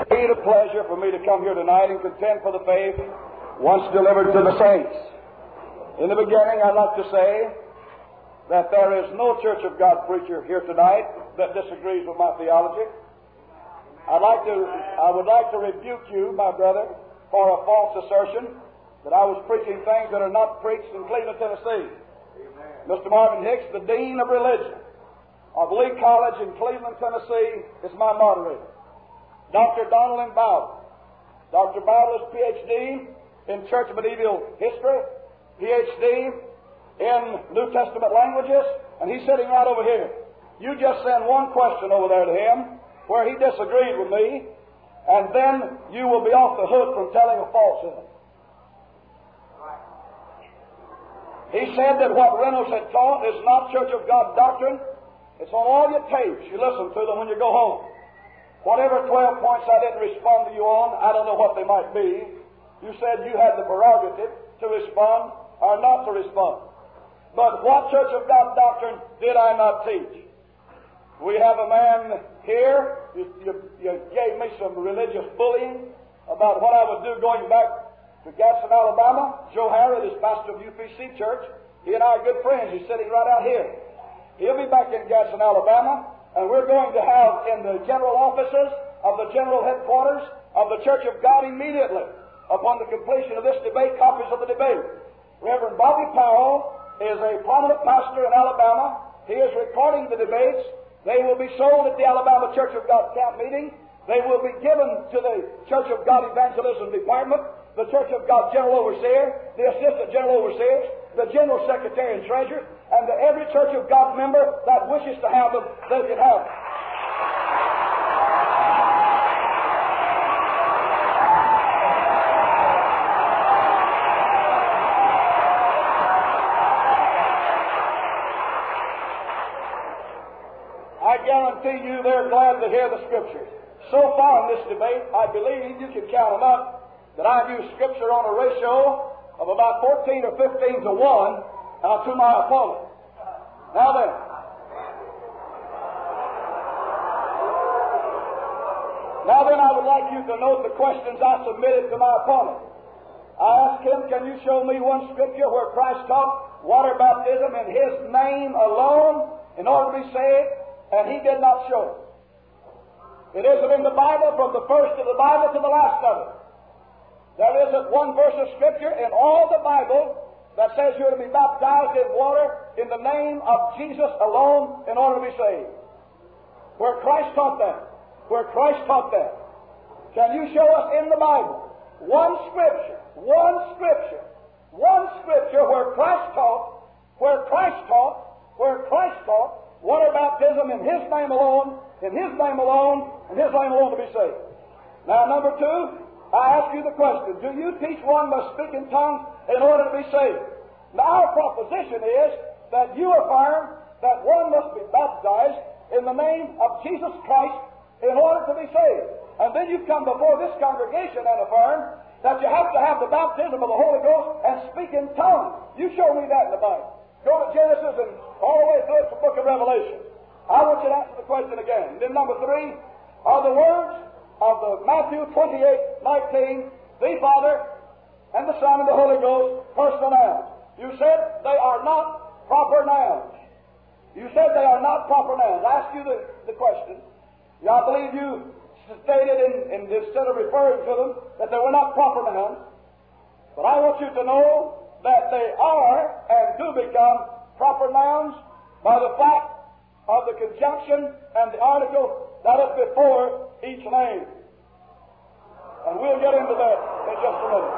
indeed a pleasure for me to come here tonight and contend for the faith once delivered to the saints. In the beginning, I'd like to say that there is no Church of God preacher here tonight that disagrees with my theology. I would like to rebuke you, my brother, for a false assertion that I was preaching things that are not preached in Cleveland, Tennessee. Mr. Marvin Hicks, the Dean of Religion of Lee College in Cleveland, Tennessee, is my moderator. Dr. Donald M. Bowden. Dr. Bowden is Ph.D. in Church Medieval History, Ph.D. in New Testament languages, and he's sitting right over here. You just send one question over there to him where he disagreed with me, and then you will be off the hook from telling a falsehood. He said that what Reynolds had taught is not Church of God doctrine. It's on all your tapes. You listen to them when you go home. Whatever 12 points I didn't respond to you on, I don't know what they might be. You said you had the prerogative to respond or not to respond. But what Church of God doctrine did I not teach? We have a man here. You gave me some religious bullying about what I would do going back to Gadsden, Alabama. Joe Harrod is pastor of UPC Church. He and I are good friends. He's sitting right out here. He'll be back in Gadsden, Alabama, and we're going to have in the general offices of the general headquarters of the Church of God immediately, upon the completion of this debate, copies of the debate. Reverend Bobby Powell is a prominent pastor in Alabama. He is recording the debates. They will be sold at the Alabama Church of God camp meeting. They will be given to the Church of God Evangelism Department, the Church of God General Overseer, the Assistant General Overseers, the General Secretary and Treasurer, and to every Church of God member that wishes to have them, they can have them. I guarantee you they're glad to hear the Scriptures. So far in this debate, I believe you can count them up that I've used Scripture on a ratio of about 14 or 15 to 1 to my opponent. Now then, I would like you to note the questions I submitted to my opponent. I asked him, can you show me one Scripture where Christ taught water baptism in His name alone in order to be saved? And he did not show it. It isn't in the Bible from the first of the Bible to the last of it. There isn't one verse of Scripture in all the Bible that says you're to be baptized in water in the name of Jesus alone in order to be saved. Where Christ taught that. Where Christ taught that. Can you show us in the Bible one Scripture where Christ taught water baptism in His name alone, in His name alone, in His name alone to be saved? Now, number two, I ask you the question, do you teach one must speak in tongues in order to be saved? Now, our proposition is that you affirm that one must be baptized in the name of Jesus Christ in order to be saved. And then you come before this congregation and affirm that you have to have the baptism of the Holy Ghost and speak in tongues. You show me that in the Bible. Go to Genesis and all the way through the book of Revelation. I want you to answer the question again. Then number three, are the words of the Matthew 28:19, the Father and the Son and the Holy Ghost, personal nouns? You said they are not proper nouns. You said they are not proper nouns. I asked you the question. I believe you stated instead of referring to them that they were not proper nouns. But I want you to know that they are and do become proper nouns by the fact of the conjunction and the article that is before each name. And we'll get into that in just a minute.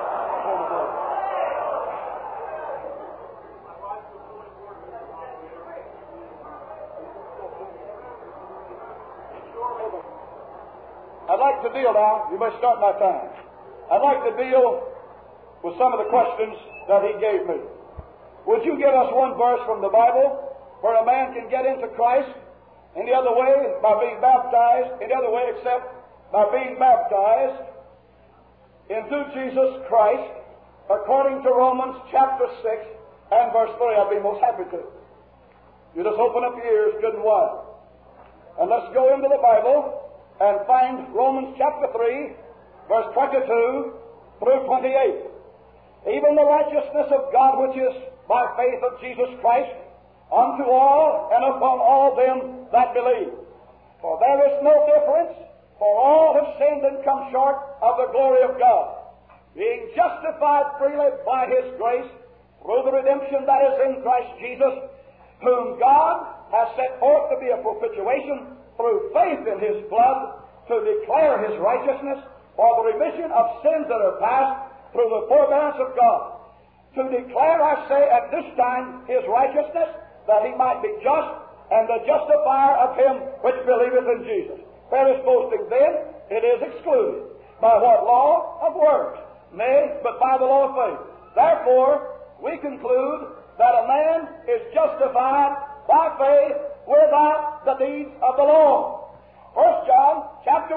I'd like to deal now, you may start my time. I'd like to deal with some of the questions that he gave me. Would you give us one verse from the Bible where a man can get into Christ any other way by being baptized, any other way except by being baptized into Jesus Christ according to Romans chapter 6 and verse 3? I'd be most happy to. You just open up your ears good and wide. And let's go into the Bible and find Romans chapter 3, verse 22 through 28. Even the righteousness of God which is by faith of Jesus Christ unto all and upon all them that believe. For there is no difference, for all have sinned and come short of the glory of God, being justified freely by His grace through the redemption that is in Christ Jesus, whom God has set forth to be a propitiation through faith in His blood, to declare His righteousness for the remission of sins that are past through the forbearance of God. To declare, I say, at this time His righteousness, that He might be just and the justifier of him which believeth in Jesus. Where is boasting then? It is excluded. By what law? Of works. Nay, but by the law of faith. Therefore, we conclude that a man is justified by faith without the deeds of the law. 1 John chapter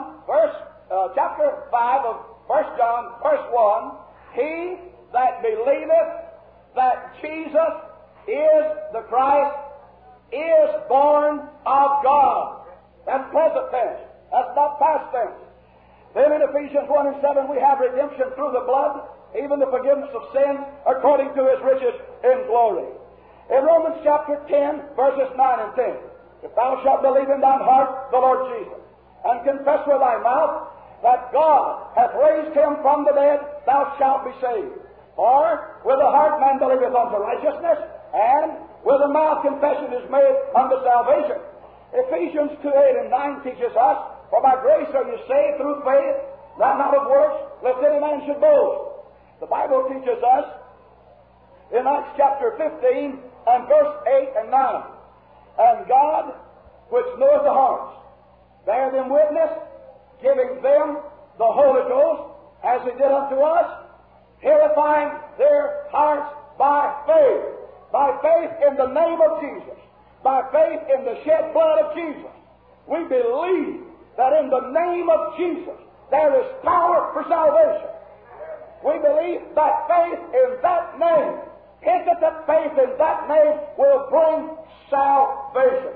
1, chapter 5 of 1 John, verse 1, he that believeth that Jesus is the Christ is born of God. That's present tense. That's not past tense. Then in Ephesians 1 and 7 we have redemption through the blood, even the forgiveness of sins according to His riches in glory. In Romans chapter 10, verses 9 and 10, if thou shalt believe in thine heart the Lord Jesus, and confess with thy mouth that God hath raised Him from the dead, thou shalt be saved. For with the heart man believeth unto righteousness, and with the mouth confession is made unto salvation. Ephesians 2:8 and 9 teaches us, for by grace are you saved through faith, that not of works, lest any man should boast. The Bible teaches us in Acts chapter 15 and verse 8 and 9, and God, which knoweth the hearts, bear them witness, giving them the Holy Ghost, as He did unto us, purifying their hearts by faith in the name of Jesus, by faith in the shed blood of Jesus. We believe that in the name of Jesus there is power for salvation. We believe that faith in that name, impotent faith in that name, will bring salvation.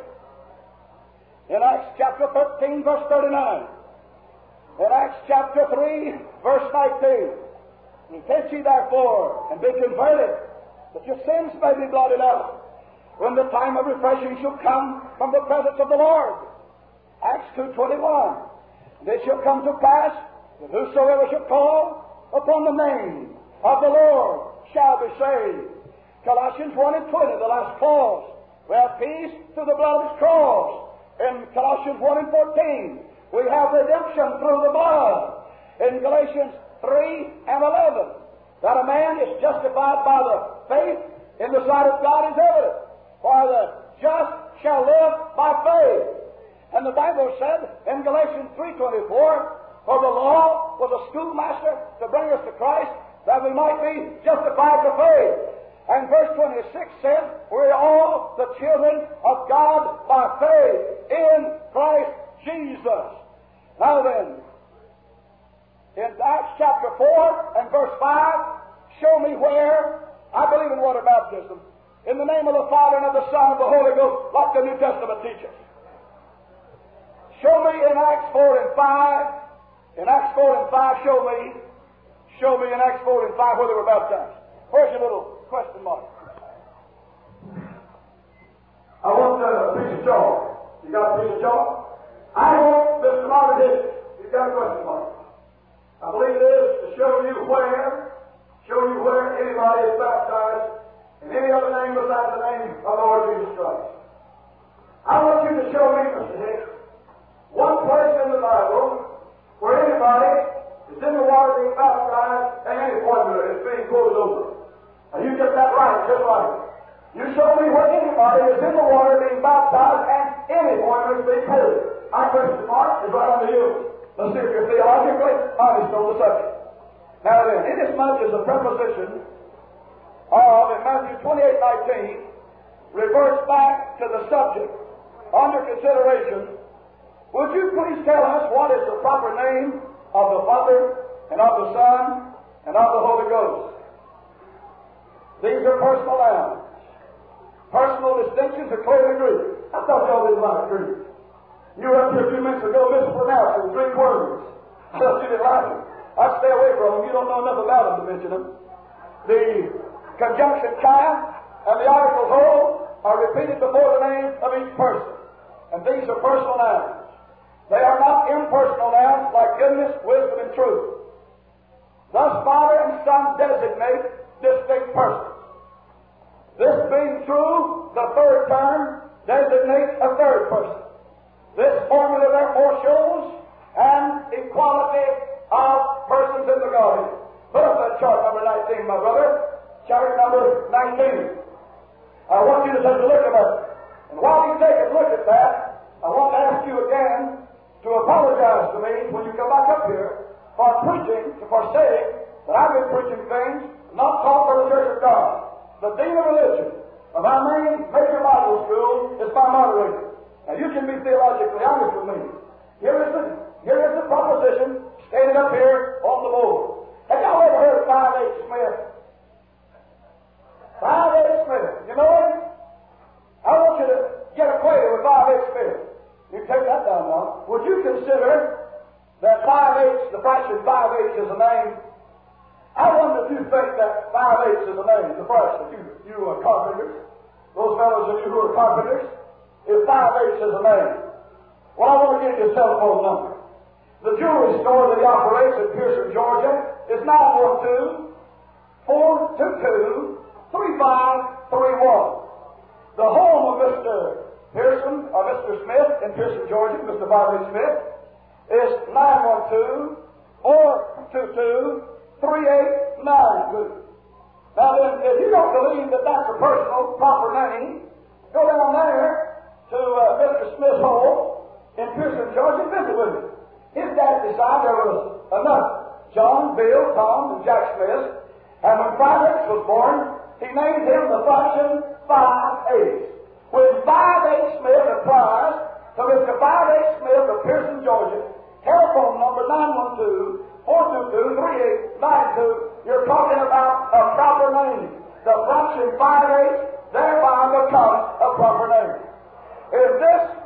In Acts chapter 13, verse 39, in Acts chapter 3, verse 19, repent ye therefore and be converted, that your sins may be blotted out, when the time of refreshing shall come from the presence of the Lord. Acts 2:21, this shall come to pass, that whosoever shall call upon the name of the Lord shall be saved. Colossians 1 and 20, the last clause, we have peace through the blood of His cross. In Colossians 1 and 14, we have redemption through the blood. In Galatians 3 and 11, that a man is justified by the faith in the sight of God is evident. For the just shall live by faith. And the Bible said in Galatians 3:24, for the law was a schoolmaster to bring us to Christ, that we might be justified by faith. And verse 26 says, we're all the children of God by faith in Christ Jesus. Now then, in Acts chapter 4 and verse 5, show me where I believe in water baptism, in the name of the Father and of the Son and of the Holy Ghost, like the New Testament teaches. Show me in Acts 4 and 5. In Acts 4 and 5, show me in Acts 4 and 5 where they were baptized. Where's your little question mark? I want a piece of chalk. You got a piece of chalk? I want this commodity. You got a question mark? I believe it is to show you where anybody is baptized in any other name besides the name of the Lord Jesus Christ. I want you to show me, Mr. Hicks, one place in the Bible where anybody is in the water being baptized and any formula is being quoted over. And you get that right, just right. You show me where anybody is in the water being baptized and any formula is being quoted. My question mark is right under you. Let's see if you're theologically honest on the subject. Now then, inasmuch as the preposition of in Matthew 28:19 reverts back to the subject under consideration, would you please tell us what is the proper name of the Father and of the Son and of the Holy Ghost? These are personal nouns. Personal distinctions are clearly Greek. I thought y'all didn't like Greek. You were up here a few minutes ago mispronouncing Greek words. I thought you didn't like them. I'd stay away from them. You don't know enough about them to mention them. The conjunction kind and the article whole are repeated before the name of each person. And these are personal nouns. They are not impersonal nouns like goodness, wisdom, and truth. Thus, Father and Son designate distinct persons. This being true, the third term designates a third person. This formula therefore shows an equality of persons in the Godhead. Put up that chart number 19, my brother. Chart number 19. I want you to take a look at that. And while you take a look at that, I want to ask you again to apologize to me when you come back up here for preaching, for saying that I've been preaching things not taught by the Church of God. The Dean of Religion of our main major Bible school is my moderator. Now you can be theologically honest with me. Here is the proposition stated up here on the board. Have y'all ever heard of 5H Smith? 5H Smith. You know him? I want you to get acquainted with 5H Smith. You take that down now. Would you consider that 5H, the fraction 5H is a name? I wonder if you think that 5H is a name, the fraction. You are carpenters. Those fellows of you who are carpenters, if 5H is a name. Well, I want to give you a telephone number. The jewelry store that he operates in Pearson, Georgia is 912-422-3531. The home of Mr. Pearson, or Mr. Smith in Pearson, Georgia, Mr. 5H Smith, is 912-422-3892. Now then, if you don't believe that that's a personal, proper name, go down there to Mr. Smith's home in Pearson, Georgia, and visit with him. His dad decided there was enough. John, Bill, Tom, and Jack Smith. And when 5H was born, he named him the fraction 5H. When 5H Smith applies to Mr. 5H Smith of Pearson, Georgia, telephone number 912-422-3892, you're talking about a proper name. The fraction 5H thereby becomes a proper name. In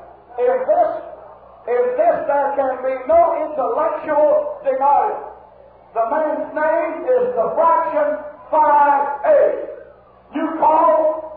this there can be no intellectual denial. The man's name is the fraction 5H. You call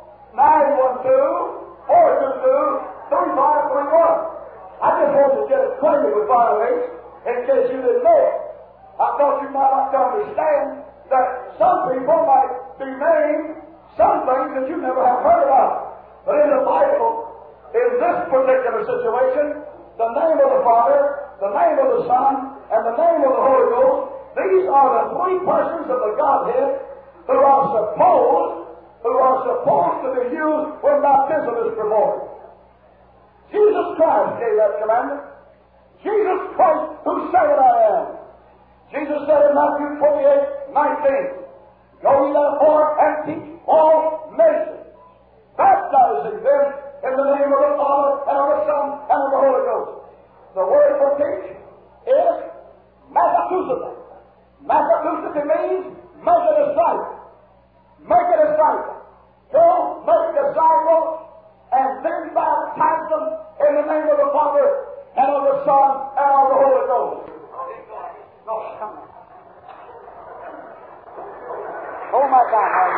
912-422-3531. I just want to get acquainted with 5H in case you didn't know it. I thought you might like to understand that some people might be named some things that you never have heard of. But in the Bible, in this particular situation, the name of the Father, the name of the Son, and the name of the Holy Ghost, these are the three persons of the Godhead who are supposed to be used when baptism is performed. Jesus Christ gave that commandment. Jesus Christ, who said it I am. Jesus said in Matthew 28:19, Go ye therefore and teach all nations, baptizing them in the name of the Father, and of the Son, and of the Holy Ghost. The word for teach is Metaphysical. Metaphysical means make a disciple. Make a disciple. Go make disciples and then baptize them in the name of the Father, and of the Son, and of the Holy Ghost. Hold my time, Harvey.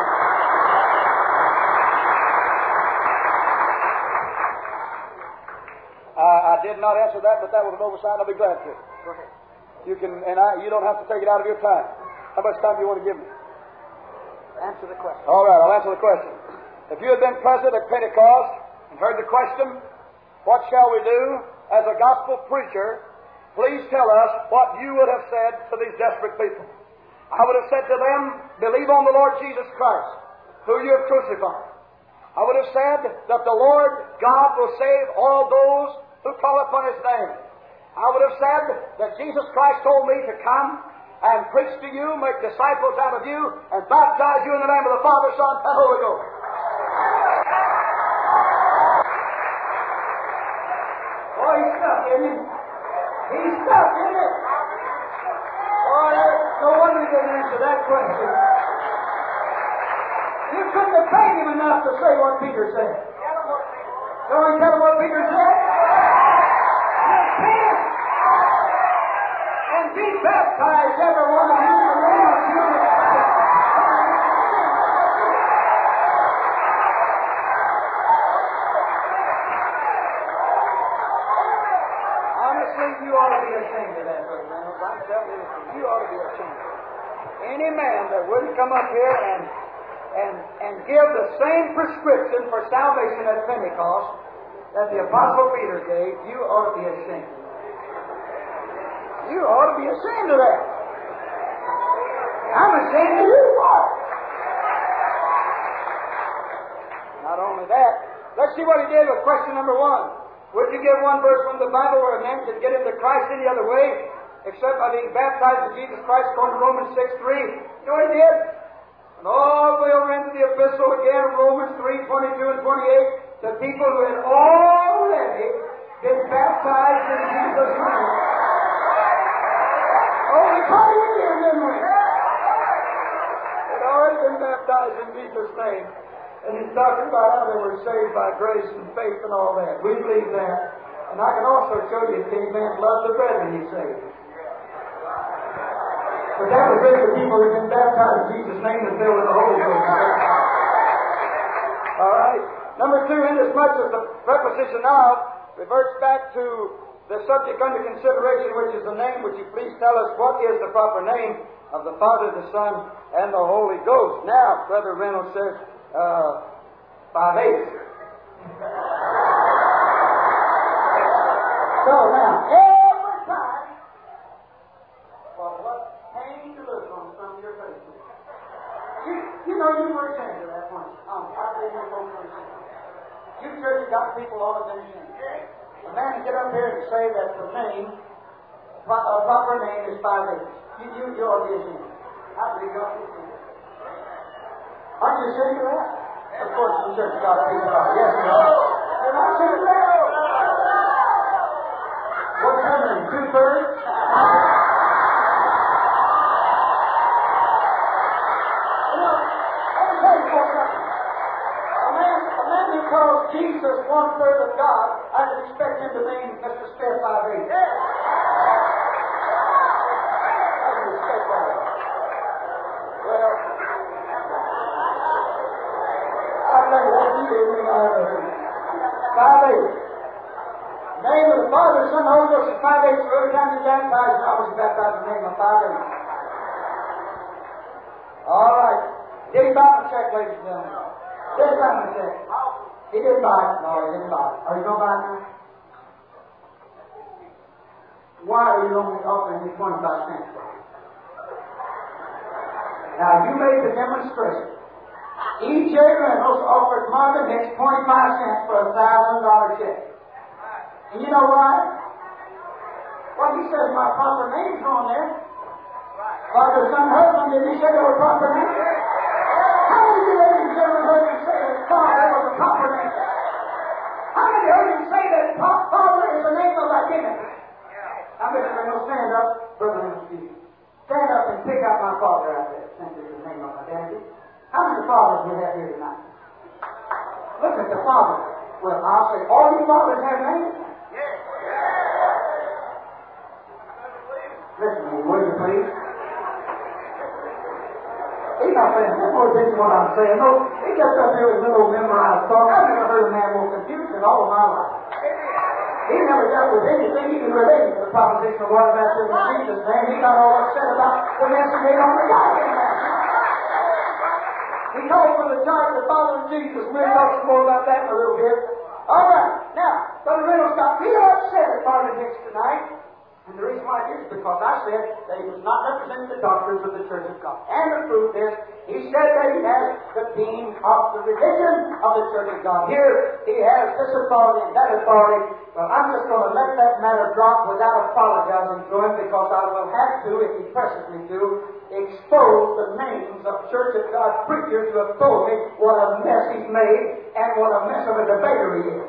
I did not answer that, but that was an oversight. I'll be glad to. Go ahead. You don't have to take it out of your time. How much time do you want to give me? Answer the question. All right, I'll answer the question. If you had been present at Pentecost and heard the question, what shall we do as a gospel preacher? Please tell us what you would have said to these desperate people. I would have said to them, believe on the Lord Jesus Christ, who you have crucified. I would have said that the Lord God will save all those who call upon His name. I would have said that Jesus Christ told me to come and preach to you, make disciples out of you, and baptize you in the name of the Father, Son, and Holy Ghost. Boy, he's stuck, isn't he? He's stuck, isn't it? Boy, no wonder he didn't answer that question. You couldn't have paid him enough to say what Peter said. Go and tell him what Peter said. be baptized, every one of you, in the name of Jesus Christ. Honestly, you ought to be ashamed of that, Brother Reynolds. I'm telling you, you ought to be ashamed. Any man that wouldn't come up here and give the same prescription for salvation at Pentecost that the Apostle Peter gave, you ought to be ashamed. You ought to be ashamed of that. I'm ashamed of you. Not only that, let's see what he did with question number 1. Would you give one verse from the Bible where a man could get into Christ any other way except by being baptized in Jesus Christ, according to Romans 6:3? You know what he did? And all the way over into the epistle again, Romans 3:22 and 28, to people who had already been baptized in Jesus' name. Oh, we caught it again, didn't we? They'd already been baptized in Jesus' name. And he's talking about how they were saved by grace and faith and all that. We believe that. And I can also show you if any man loves the brethren, he's saved. But that was really the people who've been baptized in Jesus' name and filled with the Holy Ghost. All right. Number 2, inasmuch as the preposition of reverts back to the subject under consideration, which is the name, would you please tell us what is the proper name of the Father, the Son, and the Holy Ghost? Now, Brother Reynolds says, 5/8. So now, every time, well, what pain to look on some of your faces. You know you were ashamed of that once. I believe you both were ashamed. You church got people all of them ashamed. A man can get up here and say that the name, a proper name is 5/8. You ought to be ashamed. I believe you ought to be ashamed. Aren't you ashamed of that? Of course, the church got people are. Yes, you are. You're not ashamed of that? What's her name? 2/3? A man who calls Jesus 1/3 of God, I would expect him to name Mr. Smith 5/8. I would expect that. Well, I tell you what, you did me I ever heard. 5/8. Name of the Father, Son, and Holy Ghost is 5/8. So every time you baptize, I was baptized in the name of 5/8. All right. Did he buy the check, ladies and gentlemen? Did he buy the check? He didn't buy it. No, he didn't buy it. Are you going to buy it now? Why are you only offering me 25 cents for it? Now, you made the demonstration. E.J. Reynolds offered Martha Hicks 25 cents for a $1,000 check. And you know why? Well, he says my proper name's on there. Father, Son, husband, did he say there were proper names? How many of you ladies and gentlemen heard him say that Father was a proper name? How many heard him say that Father is the name of identity? Now, Mr. Reynolds, stand up. Brother Reynolds, stand up and pick out my father out there, since it's the name of identity. How many fathers do we have here tonight? Look at the father. Well, I'll say, all you fathers have names? Yes. Listen to me, will you please? He's not saying, that's more attention what I'm saying. No, he gets up here with little memorized talk. I've never heard a man more confused in all of my life. He never dealt with anything even related to the proposition of water baptism in Jesus' name. He got all upset about the mess he made on the Godhead. He called for the chart of the Father of Jesus. We'll talk some more about that in a little bit. All right. Now, Brother Reynolds got real upset at Marvin Hicks tonight. And the reason why it is because I said that he was not representing the doctrines of the Church of God. And the truth is, he said that he has the theme of the religion of the Church of God. Here, he has this authority and that authority. Well, I'm just going to let that matter drop without apologizing to him because I will have to, if he presses me to, expose the names of Church of God preachers who have told me what a mess he's made and what a mess of a debater he is.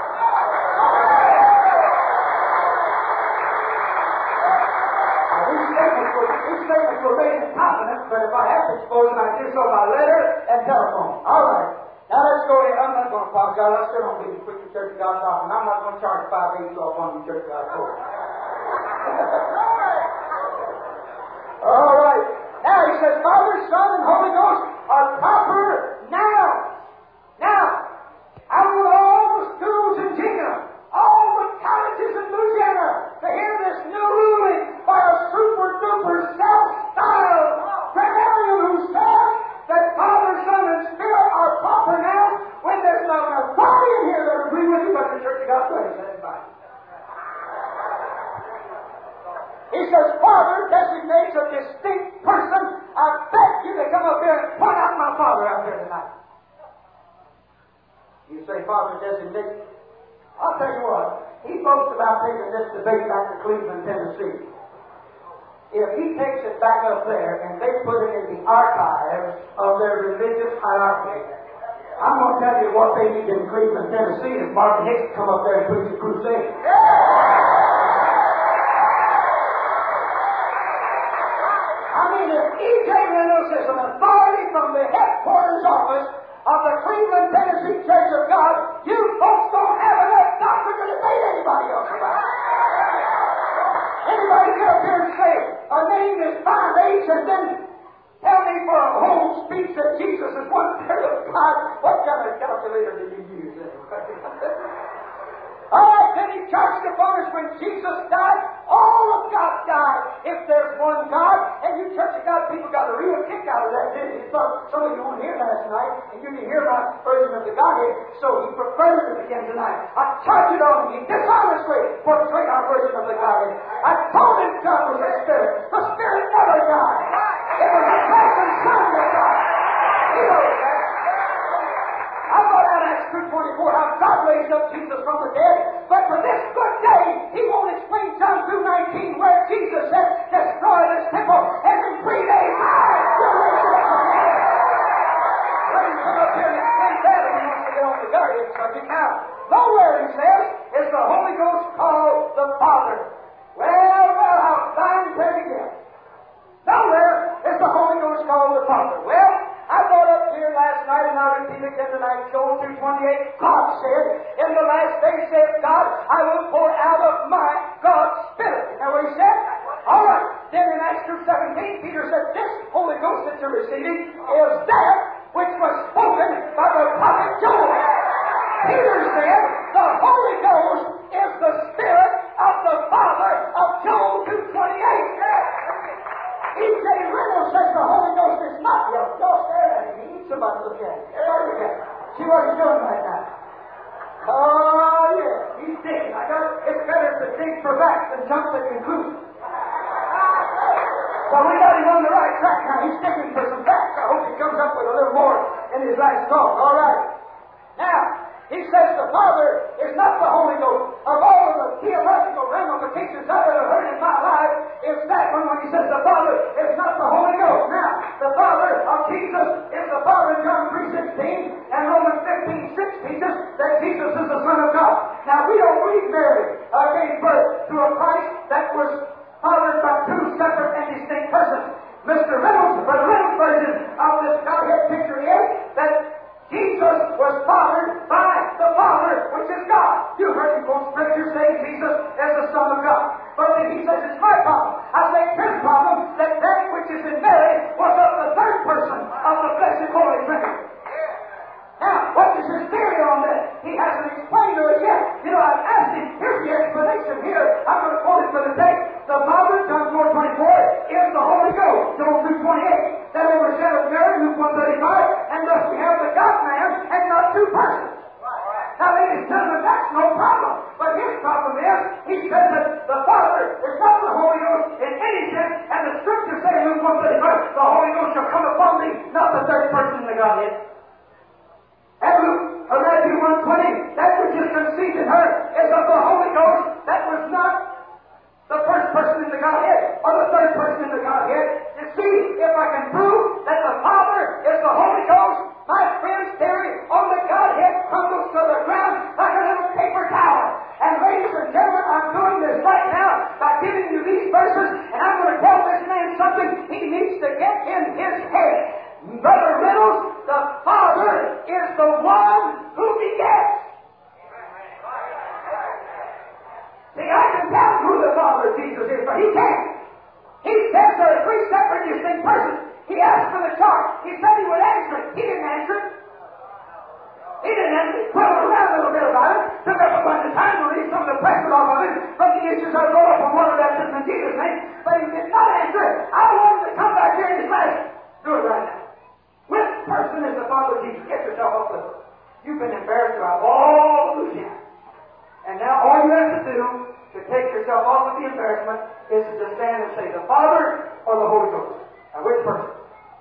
These statements were made in confidence, but if I have to expose them, I do so by letter and telephone. All right. Now let's go ahead. I'm not going to apologize. I still don't believe in preaching Church of God doctrine. I'm not going to charge 5 days off on the Church of God court. He says, Father designates a distinct person. I beg you to come up here and point out my Father out here tonight. You say, Father designates. I'll tell you what. He boasts about taking this debate back to Cleveland, Tennessee. If he takes it back up there and they put it in the archives of their religious hierarchy, I'm going to tell you what they need in Cleveland, Tennessee is Martin Hicks come up there and preach a crusade. I mean, if E.J. Reynolds is an authority from the headquarters office of the Cleveland, Tennessee Church of God, you folks don't have enough doctrine to debate anybody else about. Anybody get up here and say, a name is 5H, and then tell me for a whole speech that Jesus is 1/3 of God? What kind of calculator did you use anyway? All right, then he charged upon us when Jesus died, all of God died. If there's one God, and you Church of God people got a real kick out of that, didn't you? Thought some of you weren't here last night, and you didn't hear my version of the Godhead, so he preferred it again tonight. I charge it on him. He dishonestly portrayed our version of the Godhead. I told him God was a spirit. The Spirit never died. It was a person Son that died. He knows that. I brought out Acts 2:24, how God raised up Jesus from the dead. But for this good day, he won't explain John 2:19, where Jesus said, destroy this temple, and in 3 days I will raise it up from the dead. Let him come up here and explain that if he wants to get on the Guardian subject. Now, nowhere, he says, is the Holy Ghost called the Father. Well, how fine tell again. Nowhere is the Holy Ghost called the Father. Well, I brought up here last night, and I'll repeat again tonight, Joel 2:28, God said, in the last days, saith God, I will pour out of my God's Spirit. Isn't that what he said? All right. Then in Acts 2:17, Peter said, this Holy Ghost that you're receiving is that which was spoken by the prophet Joel. Peter said, the Holy Ghost is the Spirit of the Father of Joel 2:28. E.J. Reynolds says the Holy Ghost is not here. Y'all stare at him. He needs somebody to look at him. Everybody look at him. See what he's doing right now. Oh, yeah. He's digging. It's better to dig for facts than jump to conclusions. So we got him on the right track now. He's digging for some facts. I hope he comes up with a little more in his last talk. All right. Now, he says the Father is not the Holy Ghost. Of all of the theological ramifications I've ever heard in my life, is that one when he says the Father is not the Holy Ghost. Now, the Father of Jesus is the Father in John 3:16, and Romans 15:6 teaches that Jesus is the Son of God. Now, we don't believe Mary gave birth to a Christ that was fathered by two separate and distinct persons. Mr. Reynolds' version of this Godhead picture is that Jesus was fathered by the Father, which is God. You heard him quote Scripture say Jesus is the Son of God. But then he says it's my problem. I say it's his problem that that which is in Mary was of the third person of the blessed Holy Trinity. Now, what is his theory on that? He hasn't explained to us yet. You know, I've asked him, here's the explanation here. I'm going to quote it for the text. The Father, John 4:24, is the Holy Ghost, Joel 2:28. That overshadowed Mary, Luke 1:35, and thus we have the God-man and not two persons. Now, ladies and gentlemen, that's no problem. But his problem is, he says that the Father is not the Holy Ghost in any sense, and the Scriptures say in Luke 1:35, the Holy Ghost shall come upon thee, not the third person in the Godhead. And Matthew 1:20, that which is conceived in her is of the Holy Ghost. That was not the first person in the Godhead, or the third person in the Godhead. You see, if I can prove that the Father is the Holy Ghost, my friend's theory on the Godhead crumbles to the ground like a little paper towel. And ladies and gentlemen, I'm doing this right now by giving you these verses, and I'm going to tell this man something he needs to get in his head. Brother Reynolds, the Father is the one who begets. See, I can tell who the Father of Jesus is, but he can't. He says there are three separate distinct persons. He asked for the chart. He said he would answer it. He didn't answer it. He didn't answer it. He twirled around a little bit about it. Took up a bunch of time to read some of the pressure off of it from the issues I brought up on water baptism in Jesus' name. But he did not answer it. I want him to come back here in his lesson. Do it right now. Which person is the Father of Jesus? Get yourself up with it. You've been embarrassed throughout all of Louisiana. And now all you have to do to take yourself off of the embarrassment is to just stand and say, the Father or the Holy Ghost? Now, which person?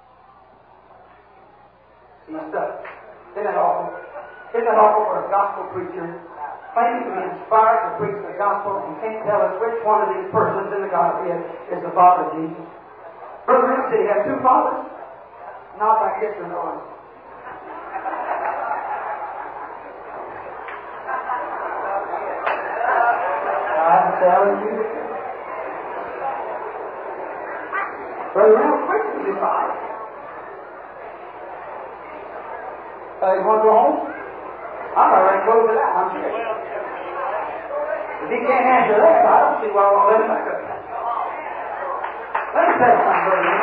It's messed up. Isn't that awful? Isn't that awful for a gospel preacher claiming to be inspired to preach the gospel and can't tell us which one of these persons in the Godhead is the Father Jesus? Brother Rim said he had two fathers. Not like this one, no. I'm telling you. Brother Rim quick to be father. You want to go home? I'm already close it out, I'm sure. If he can't answer that, I don't see why I won't let him back up. Let me tell you something, Brother Rim.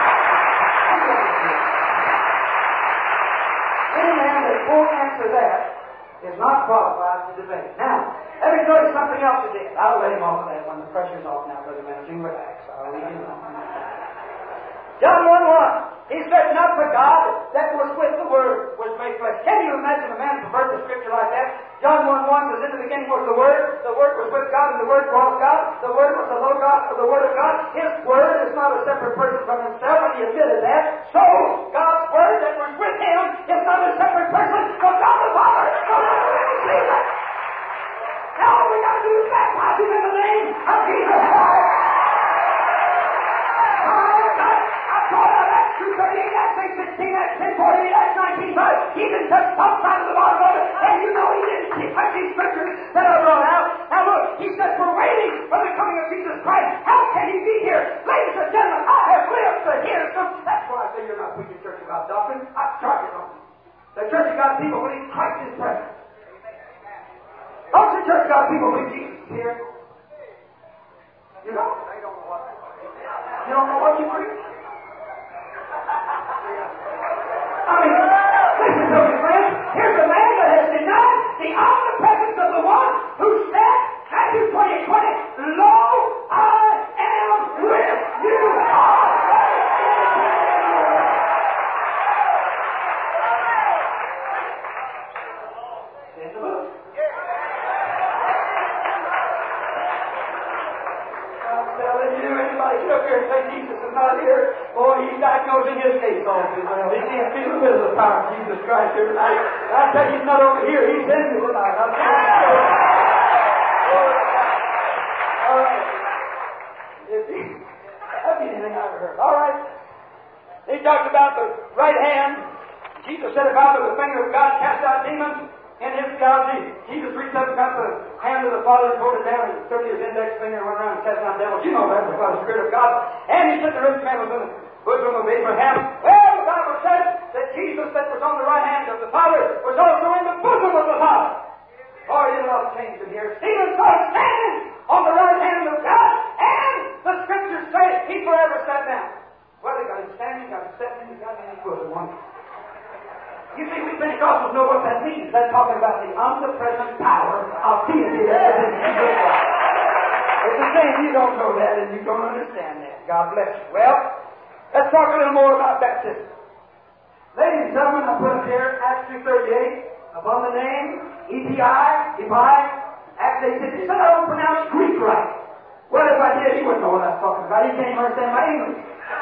Any man that won't answer that is not qualified to debate. Now, let me tell you something else he did. I'll let him off of that when the pressure's off now, Brother Managing. Relax. I'll leave him alone. John 1:1. He said, not for God that was with the Word was made flesh. Can you imagine a man pervert the Scripture like that? John 1:1 says, in the beginning was the Word was with God, and the Word was God. The Word was the Logos of the Word of God. His Word is not a separate person from himself, and he admitted that. So, God's Word that was with him is not a separate person from God the Father. So that's what we see that. Now all we got to do is baptize him in the name of Jesus Christ. Acts 2:38, Acts 8:16, Acts 10:48, Acts 19:5. He didn't touch some side of the bottom of it, and you know he didn't touch these scriptures that are brought out. Now look, he says we're waiting for the coming of Jesus Christ. How can he be here? Ladies and gentlemen, I have lived to hear some. That's why I say you're not preaching Church of God doctrine. I charge it on you. The Church of God people believe Christ is present. Don't the Church of God people believe Jesus is here? You know? You don't know what you preach? I mean, listen to me, friends. Here's a man that has denied the omnipresence of the one who said, Matthew 20:20, Lo, I am with you always. In the book. I'm telling you, anybody get up here and say Jesus is not here? Boy, he's diagnosing his case all too well. He can't feel a bit of the power of Jesus Christ here tonight. I tell you, he's not over here. He's in me tonight. I'm telling you. All right. That'd be anything I ever heard. All right. He talked about the right hand. Jesus said about the finger of God cast out demons. In his theology, Jesus reached up and got the hand of the Father and pulled it down and took his index finger and went around and cast out devils. You know that was by the Spirit of God. And he said the rich man was in the bosom of Abraham. Well, the Bible says that Jesus that was on the right hand of the Father was also in the bosom of the Father. Oh, there's a lot of change in here. Stephen saw him standing on the right hand of God, and the Scriptures say he forever sat down. Well, they got him standing, got him sitting, he got him in his bosom. You see, we Pentecostals know what that means. That's talking about the omnipresent power of deity that is in Jesus Christ. It's the same. You don't know that and you don't understand that. God bless you. Well, let's talk a little more about baptism. Ladies and gentlemen, I put up here Acts 2:38 upon the name EPI, Acts 8:50. He said I don't pronounce Greek right. Well, if I did, he wouldn't know what I was talking about. He can't even understand my English.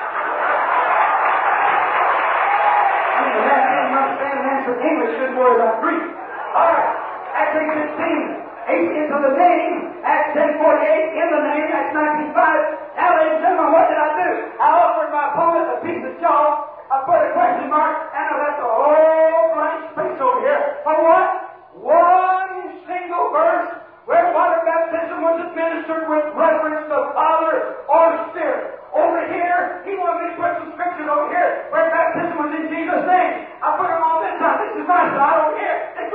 English shouldn't worry about Greek. All right. Acts 8:16. 8 into the name. Acts 10:48 in the name. Acts 19:5. Now, ladies and gentlemen, what did I do? I offered my opponent a piece of chalk. I put a question mark, and I left a whole blank space over here. For what? One single verse where water baptism was administered with reference to Father or Spirit. Over here, he wanted me to put some scriptures over here where baptism was in Jesus' name. I put them all this time. This is nice, but I don't care. This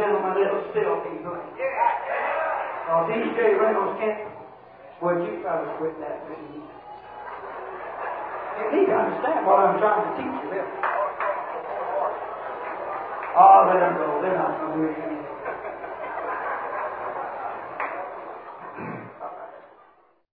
gentlemen, it'll still be good. Because E.J. Reynolds can't. Would you fellas quit that, please? You need to understand what I'm trying to teach you. Oh, let them go. They're not going to do anything.